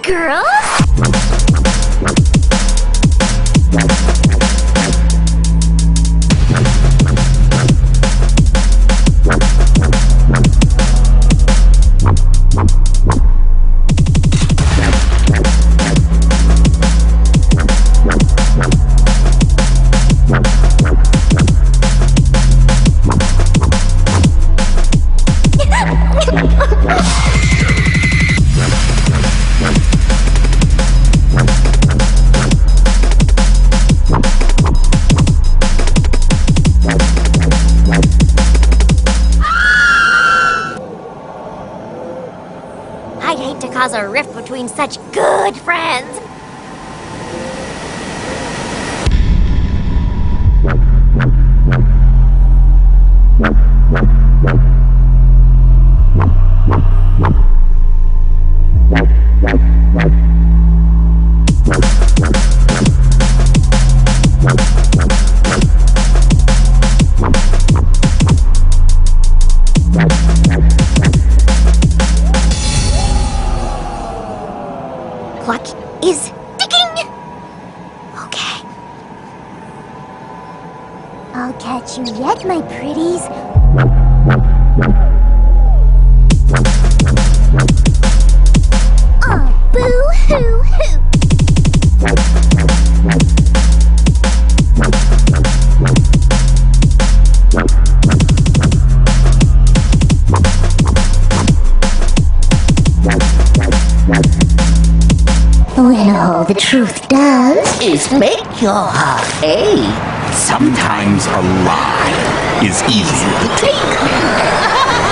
girls? I'd hate to cause a rift between such good friends. Clock is ticking! Okay. I'll catch you yet, my pretties. Oh, boo-hoo-hoo! When all the truth does Is make your heart ache. Sometimes a lie is easier to take.